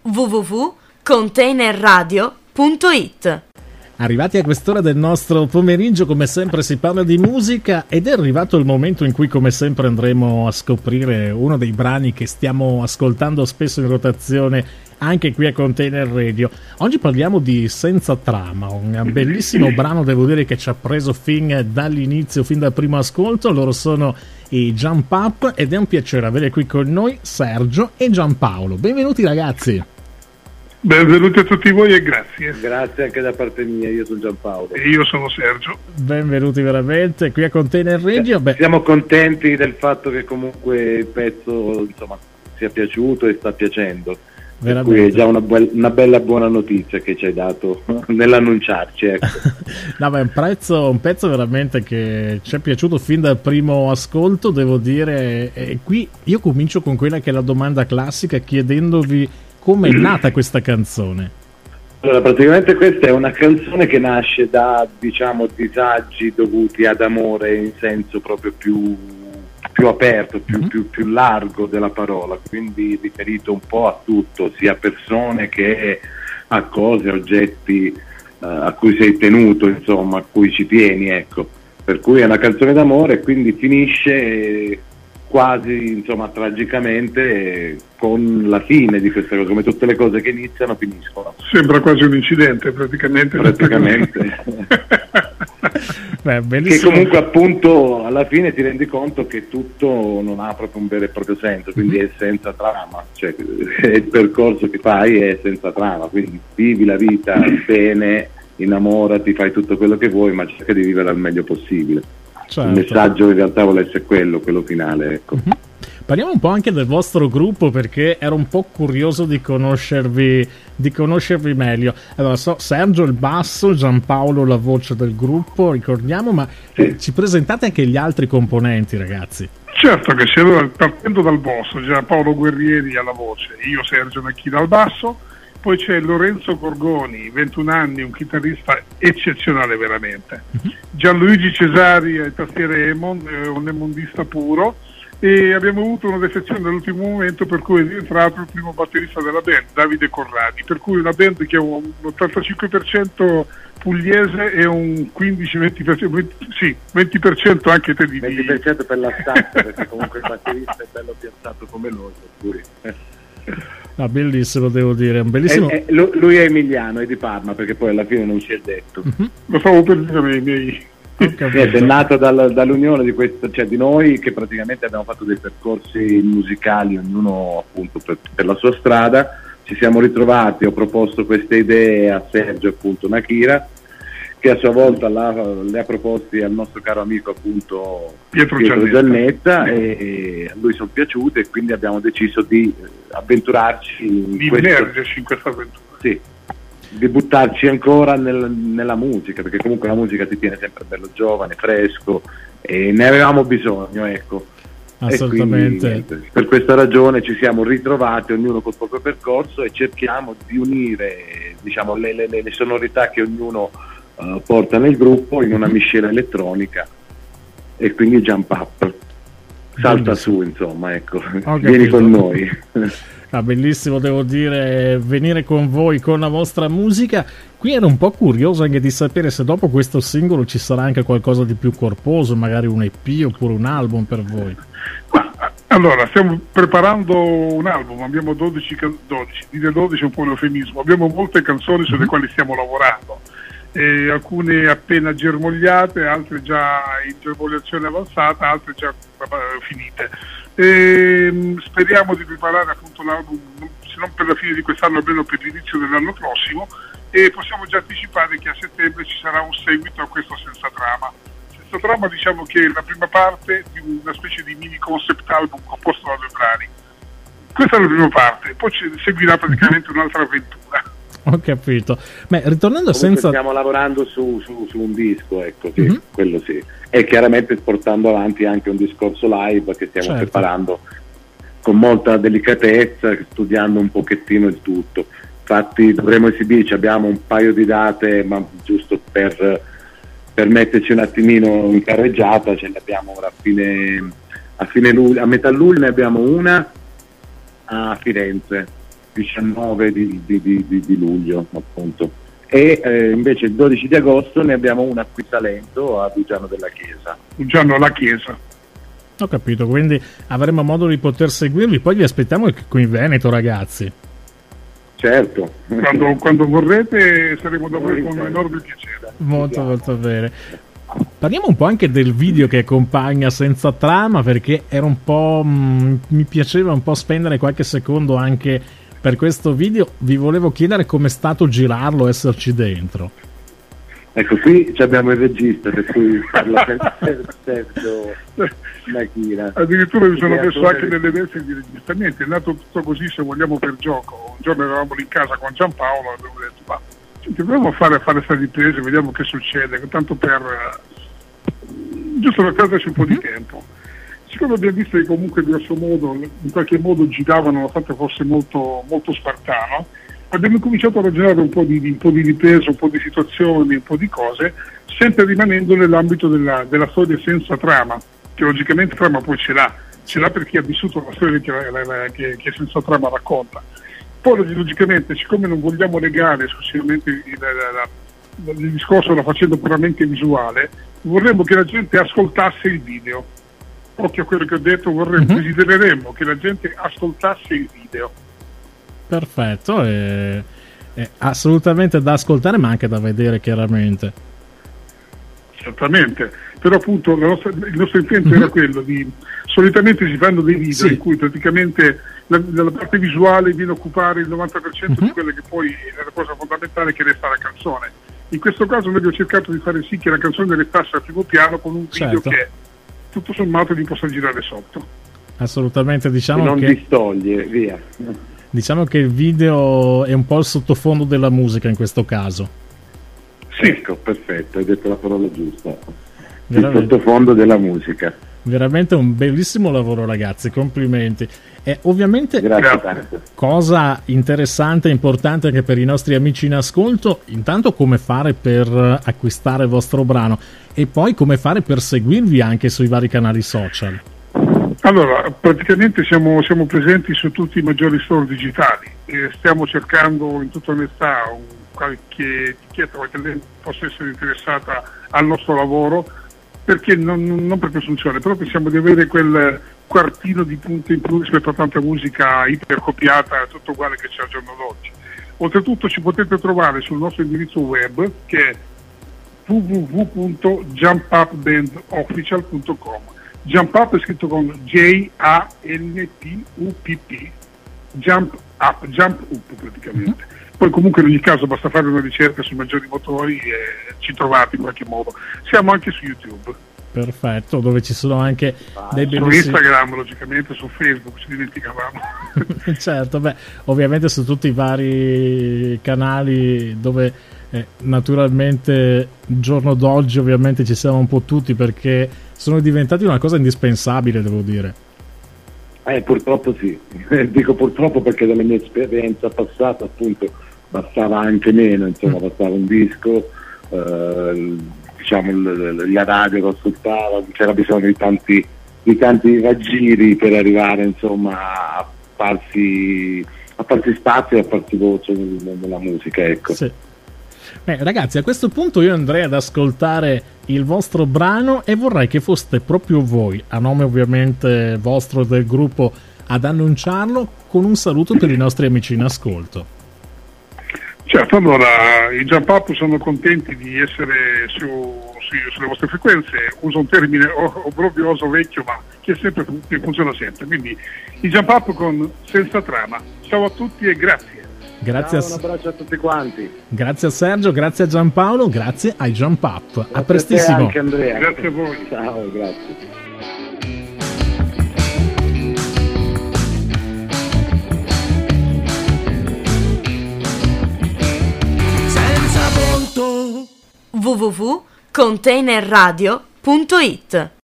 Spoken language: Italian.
www.containerradio.it. Arrivati a quest'ora del nostro pomeriggio, come sempre si parla di musica ed è arrivato il momento in cui, come sempre, andremo a scoprire uno dei brani che stiamo ascoltando spesso in rotazione anche qui a Container Radio. Oggi parliamo di Senza Trama, un bellissimo brano, devo dire, che ci ha preso fin dall'inizio, fin dal primo ascolto. Loro sono i Jump Up ed è un piacere avere qui con noi Sergio e Giampaolo. Benvenuti ragazzi. Benvenuti a tutti voi e grazie. Grazie anche da parte mia, io sono Giampaolo. E io sono Sergio. Benvenuti veramente qui a Container Radio. Siamo contenti del fatto che comunque il pezzo, insomma, sia piaciuto e sta piacendo. Per cui è già una bella buona notizia che ci hai dato nell'annunciarci, ecco. No, ma è un pezzo veramente che ci è piaciuto fin dal primo ascolto, devo dire. E qui io comincio con quella che è la domanda classica, chiedendovi come è nata questa canzone. Allora, praticamente questa è una canzone che nasce da, diciamo, disagi dovuti ad amore in senso proprio più aperto, più largo della parola, quindi riferito un po' a tutto, sia a persone che a cose, oggetti a cui sei tenuto, insomma, a cui ci tieni, ecco. Per cui è una canzone d'amore e quindi finisce quasi, insomma, tragicamente con la fine di questa cosa, come tutte le cose che iniziano finiscono. Sembra quasi un incidente, praticamente. Beh, che comunque appunto alla fine ti rendi conto che tutto non ha proprio un vero e proprio senso, quindi è senza trama, cioè il percorso che fai è senza trama, quindi vivi la vita bene, innamorati, fai tutto quello che vuoi, ma cerca di vivere al meglio possibile. Certo. Il messaggio in realtà vuole essere quello finale, ecco. Parliamo un po' anche del vostro gruppo, perché ero un po' curioso di conoscervi meglio. Allora, Sergio il basso, Giampaolo la voce del gruppo, ricordiamo, ma ci presentate anche gli altri componenti, ragazzi? Certo che sì, allora, partendo dal boss, Giampaolo Guerrieri alla voce, io Sergio Macchina al basso, poi c'è Lorenzo Gorgoni, 21 anni, un chitarrista eccezionale veramente, Gianluigi Cesari ai tastiere Emon, un emondista puro, e abbiamo avuto una defezione all'ultimo momento, per cui è rientrato il primo batterista della band, Davide Corradi, per cui una band che ha un 85% pugliese e un 20% anche te di 20% per la stanza, perché comunque il batterista è bello piazzato come lui, per cui ah, bellissimo, devo dire, un bellissimo. Lui è emiliano, è di Parma, perché poi alla fine non si è detto. Lo stavo per dire i miei. È nata dall'unione di questo, cioè di noi che praticamente abbiamo fatto dei percorsi musicali, ognuno appunto per la sua strada. Ci siamo ritrovati, ho proposto queste idee a Sergio, appunto Nakira, che a sua volta le ha proposti al nostro caro amico, appunto Pietro Giannetta, e a lui sono piaciute, e quindi abbiamo deciso di avventurarci immergerci in questa avventura. Sì, di buttarci ancora nella musica, perché comunque la musica ti tiene sempre bello giovane, fresco, e ne avevamo bisogno, ecco. Assolutamente. E quindi, per questa ragione ci siamo ritrovati, ognuno col proprio percorso, e cerchiamo di unire, diciamo, le sonorità che ognuno porta nel gruppo in una miscela elettronica, e quindi Jump Up salta su, insomma, ecco. Vieni con noi. Ah, bellissimo, devo dire, venire con voi, con la vostra musica. Qui ero un po' curioso anche di sapere se dopo questo singolo ci sarà anche qualcosa di più corposo, magari un EP oppure un album per voi. Allora, stiamo preparando un album, abbiamo 12, dire 12 è un po' un eufemismo, abbiamo molte canzoni sulle quali stiamo lavorando, alcune appena germogliate, altre già in germogliazione avanzata, altre già finite. Speriamo di preparare appunto l'album, se non per la fine di quest'anno, almeno per l'inizio dell'anno prossimo, e possiamo già anticipare che a settembre ci sarà un seguito a questo Senza Trama. Senza Trama, diciamo che è la prima parte di una specie di mini concept album composto da 2 brani. Questa è la prima parte, poi seguirà praticamente un'altra avventura. Ho capito. Beh, ritornando senza... Stiamo lavorando su un disco, ecco, sì, quello sì. E chiaramente portando avanti anche un discorso live che stiamo preparando con molta delicatezza, studiando un pochettino il tutto. Infatti dovremo esibirci, abbiamo un paio di date, ma giusto per metterci un attimino in carreggiata, ce ne abbiamo ora a metà luglio ne abbiamo una a Firenze, 19 di luglio, appunto. E invece il 12 di agosto ne abbiamo una qui a Salento, a Dugiano della Chiesa. Dugiano alla Chiesa. Ho capito, quindi avremo modo di poter seguirvi, poi vi aspettiamo qui in Veneto, ragazzi. Certo. Quando vorrete saremo da voi con enorme piacere. Molto bene. Parliamo un po' anche del video che accompagna Senza Trama, perché era un po'. Mi piaceva un po' spendere qualche secondo anche per questo video. Vi volevo chiedere com'è stato girarlo, esserci dentro. Ecco, qui abbiamo il regista, per cui parla Sergio Nachira. Addirittura mi sono messo anche nelle vesti di registramento, è nato tutto così, se vogliamo, per gioco. Un giorno eravamo lì in casa con Giampaolo e abbiamo detto, ma proviamo a fare queste riprese, vediamo che succede, tanto per giusto per perderci un po' di tempo. Siccome abbiamo visto che comunque grosso modo, in qualche modo giravano, nonostante fosse molto, molto spartano, abbiamo cominciato a ragionare un po' di riprese, un po' di situazioni, un po' di cose, sempre rimanendo nell'ambito della storia senza trama, che logicamente trama poi ce l'ha per chi ha vissuto la storia che senza trama racconta. Poi logicamente, siccome non vogliamo legare esclusivamente il discorso la facendo puramente visuale, vorremmo che la gente ascoltasse il video. Occhio a quello che ho detto, desidereremmo che la gente ascoltasse il video. Perfetto, è assolutamente da ascoltare, ma anche da vedere chiaramente. Certamente, però appunto il nostro intento era quello di, solitamente si fanno dei video in cui praticamente la parte visuale viene a occupare il 90% di quella che poi è la cosa fondamentale, che resta la canzone. In questo caso noi abbiamo cercato di fare sì che la canzone restasse al primo piano con un video che tutto sommato li possa girare sotto. Assolutamente, diciamo non che distoglie, via. Diciamo che il video è un po' il sottofondo della musica in questo caso. Sì. Ecco, perfetto, hai detto la parola giusta. Il sottofondo della musica. Veramente un bellissimo lavoro, ragazzi, complimenti. E ovviamente Grazie. Cosa interessante e importante anche per i nostri amici in ascolto, intanto come fare per acquistare il vostro brano e poi come fare per seguirvi anche sui vari canali social. Allora, praticamente siamo presenti su tutti i maggiori store digitali e stiamo cercando in tutta onestà qualche etichetta, qualche lente possa essere interessata al nostro lavoro, perché non per presunzione, però pensiamo di avere quel quartino di punto in più rispetto a tanta musica ipercopiata, tutto uguale che c'è al giorno d'oggi. Oltretutto ci potete trovare sul nostro indirizzo web, che è www.jumpupbandofficial.com. Jump Up è scritto con J-A-N-P-U-P-P, Jump Up praticamente. Poi comunque in ogni caso basta fare una ricerca sui maggiori motori e ci trovate in qualche modo. Siamo anche su YouTube. Perfetto, dove ci sono anche dei bellissimi... Su Instagram, logicamente, su Facebook, ci dimenticavamo. Certo, ovviamente su tutti i vari canali dove naturalmente il giorno d'oggi ovviamente ci siamo un po' tutti, perché sono diventati una cosa indispensabile, devo dire. Purtroppo sì, dico purtroppo perché dalla mia esperienza passata appunto bastava anche meno, insomma bastava un disco, diciamo la radio lo ascoltava, c'era bisogno di tanti raggiri per arrivare insomma a farsi spazio e a farsi voce nella musica, ecco. Sì. Ragazzi, a questo punto io andrei ad ascoltare il vostro brano e vorrei che foste proprio voi, a nome ovviamente vostro e del gruppo, ad annunciarlo con un saluto per i nostri amici in ascolto. Certo, allora i Jump Up sono contenti di essere sulle vostre frequenze. Uso un termine obbrobrioso vecchio, ma che funziona sempre, quindi i Jump Up con Senza Trama. Ciao a tutti e grazie. Grazie. Ciao, un abbraccio a tutti quanti. Grazie a Sergio, grazie a Giampaolo, grazie ai Jump Up. Grazie a prestissimo. A te anche, Andrea. Grazie a voi. Ciao, grazie. www.containerradio.it